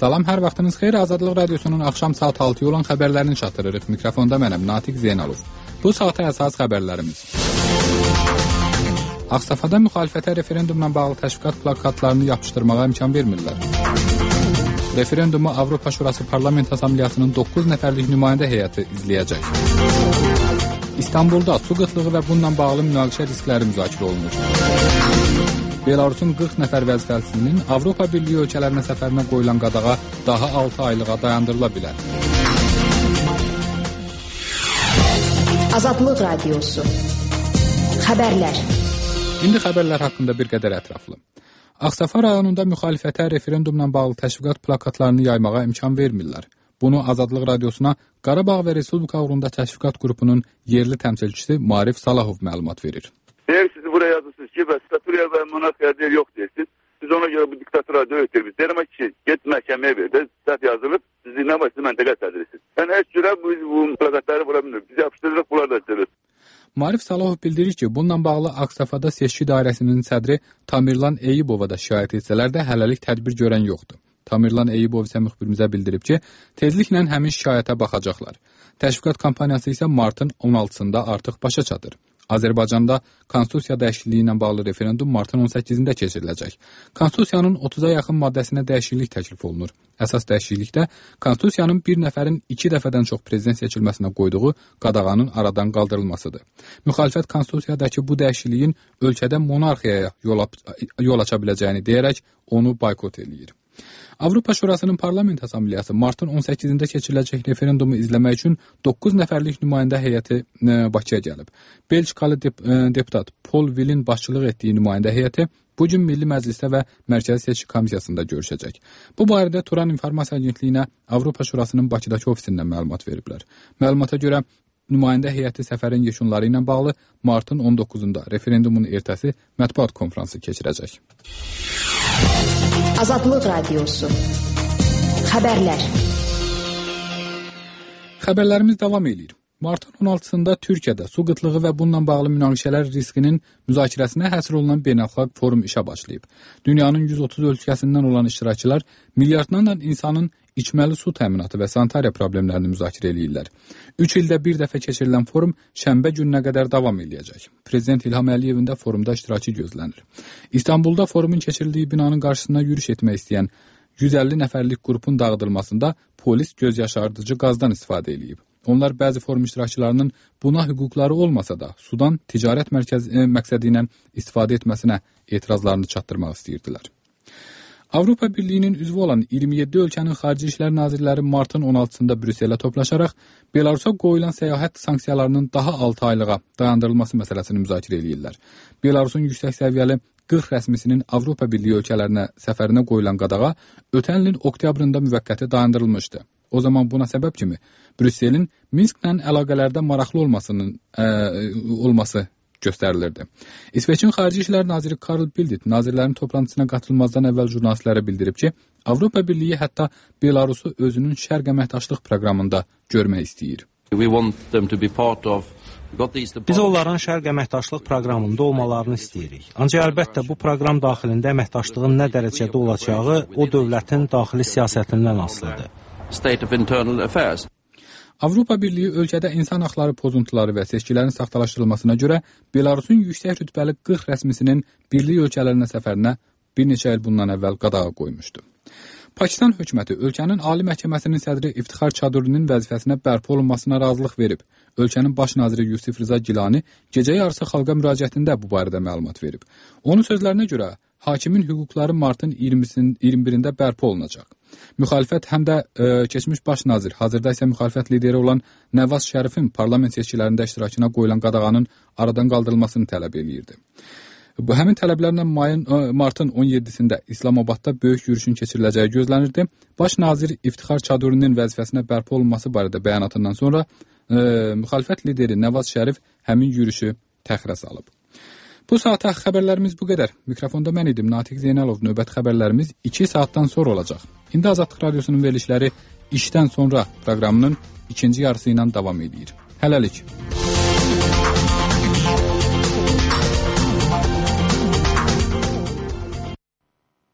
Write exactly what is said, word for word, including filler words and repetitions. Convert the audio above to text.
Salam, hər vaxtınız xeyir. Azadlıq Radiosunun axşam saat altıya olan xəbərlərini çatdırırıq. Mikrofonda mənəm, Natiq Zeynalov. Bu saata əsas xəbərlərimiz. Ağstafada müxalifətə referendumla bağlı təşviqat plakatlarını yapışdırmağa imkan vermirlər. Referendumu Avropa Şurası Parlament Assambleyasının doqquz nəfərlik nümayəndə heyəti izləyəcək. İstanbulda su qıtlığı və bununla bağlı münaqişə riskləri müzakirə olunur. Belarusun qırx nəfər vəzifəlisinin Avropa Birliyi ölkələrinə səfərinə qoyulan qadağa daha altı aylığa dayandırıla bilər. Azadlıq Radiosu. Xəbərlər. İndi xəbərlər haqqında bir qədər ətraflı. Ağstafa rayonunda müxalifətə referendumla bağlı təşviqat plakatlarını yaymağa imkan vermirlər. Bunu Azadlıq Radiosuna Qarabağ və Respublika uğrunda təşviqat qrupunun yerli təmsilçisi Marif Salahov məlumat verir. Eğer siz buraya yazırsınız ki, diktatörya ve monarxiya deyil, yok deyirsiniz. Biz ona göre bu diktatörya ötürürüz. Derim ki, get məhkəməyə ver. Səhv yazılıb, siz dinləməksiniz, məntəqə sədrisiz. Yəni, heç cürə bu, bu plakatları vura bilmirik. Biz yapışdırırıq, bunlar da açılır. Marif Salahov bildirir ki, bununla bağlı Ağstafada seçki dairəsinin sədri Tamirlan Eyibova da şikayət etsələr də hələlik tədbir görən yoxdur. Tamirlan Eyibov isə müxbirimizə bildirib ki, tezliklə həmin şikayətə baxacaqlar. Təşviqat kampaniyası isə martın on altısında artıq başa çatır. Azərbaycanda konstitusiya dəyişikliyi ilə bağlı referendum martın on səkkizində keçiriləcək. Konstitusiyanın otuza yaxın maddəsinə dəyişiklik təklif olunur. Əsas dəyişiklikdə konstitusiyanın bir nəfərin iki dəfədən çox prezident seçilməsinə qoyduğu qadağanın aradan qaldırılmasıdır. Müxalifət konstitusiyadakı bu dəyişikliyin ölkədə monarxiyaya yol aça biləcəyini deyərək onu boykot eləyir. Avropa Şurasının Parlament Assambleyası martın on səkkizində keçiriləcək referendumu izləmək üçün doqquz nəfərlik nümayəndə heyəti Bakıya gəlib. Belçikalı dep deputat Paul Willin başçılıq etdiyi nümayəndə heyəti bu gün Milli Məclisdə və Mərkəzi Seçki Komissiyasında görüşəcək. Bu barədə Turan İnformasiya Agentliyinə Avropa Şurasının Bakıdakı ofisindən məlumat veriblər. Məlumata görə nümayəndə heyəti səfərin yekunları ilə bağlı martın on doqquzunda referendumun ertəsi mətbuat konfransı keçirəcək. Azadlıq Radiosu. Xəbərlər. Xəbərlərimiz davam edir. Martın on altısında Türkiyədə su qıtlığı və bununla bağlı münaqişələr riskinin müzakirəsinə həsr olunan beynəlxalq forum işə başlayıb. Dünyanın yüz otuz ölkəsindən olan iştirakçılar milyardlarla insanın içməli su təminatı və sanitariya problemlərini müzakirə edirlər. üç ildə bir dəfə keçirilən forum şənbə gününə qədər davam edəcək. Prezident İlham Əliyevin də forumda iştirakı gözlənir. İstanbulda forumun keçirildiyi binanın qarşısına yürüş etmək istəyən yüz əlli nəfərlik qrupun dağıdılmasında polis göz yaşardıcı qazdan istifadə edib. Onlar bəzi forum iştirakçılarının buna hüquqları olmasa da sudan ticarət mərkəzi məqsədi ilə istifadə etməsinə etirazlarını çatdırmaq istəyirdilər. Avropa Birliyinin üzvü olan iyirmi yeddi ölkənin xarici işlər nazirləri martın on altısında Brüsselə toplaşaraq Belarusa qoyulan səyahət sanksiyalarının daha altı aylığa dayandırılması məsələsini müzakirə edirlər. Belarusun yüksək səviyyəli qırx rəsmisinin Avropa Birliyi ölkələrinə səfərinə qoyulan qadağa ötən ilin oktyabrında müvəqqəti dayandırılmışdı. O zaman buna səbəb kimi Brüsselin Minsklə əlaqələrdə maraqlı olmasının ə, olması göstərilirdi. İsveçin Xarici İşlər Naziri Karl Bildt nazirlərin toplantısına qatılmazdan əvvəl jurnalistlərə bildirib ki, Avropa Birliyi hətta Belarusu özünün şərq əməkdaşlıq proqramında görmək istəyir. Biz onların şərq əməkdaşlıq proqramında olmalarını istəyirik. Ancaq əlbəttə bu proqram daxilində əməkdaşlığın nə dərəcədə olacağı o dövlətin daxili siyasətindən asılıdır. Avropa Birliyi ölkədə insan haqları pozuntuları və seçkilərin saxtalaşdırılmasına görə Belarusun yüksək rütbəli qırx rəsmisinin birlik ölkələrinə səfərinə bir neçə il bundan əvvəl qadağa qoymuşdu. Pakistan hökuməti ölkənin Ali Məhkəməsinin sədri İftixar Çadurinin vəzifəsinə bərpa olunmasına razılıq verib. Ölkənin baş naziri Yusif Rıza Gilani gecə yarısı xalqa müraciətində bu barədə məlumat verib. Onun sözlərinə görə hakimin hüquqları martın iyirmi birində bərpa olunacaq. Müxalifət həm də e, keçmiş baş nazir, hazırda isə müxalifət lideri olan Nəvaz Şərifin parlament seçkilərində iştirakına qoyulan qadağanın aradan qaldırılmasını tələb edirdi. Bu həmin tələblərlə mayın, e, martın on yeddisində İslamabadda böyük yürüşün keçiriləcəyi gözlənirdi. Baş nazir İftixar Çadurinin vəzifəsinə bərpa olunması barədə bəyanatından sonra e, müxalifət lideri Nəvaz Şərif həmin yürüşü təxirə salıb. Bu saata xəbərlərimiz bu qədər. Mikrofonda mən idim, Natiq Zeynalov. Növbət xəbərlərimiz iki saatdan sonra olacaq. İndi Azadlıq Radiosunun verilişləri işdən sonra proqramının ikinci yarısı ilə davam edir. Hələlik.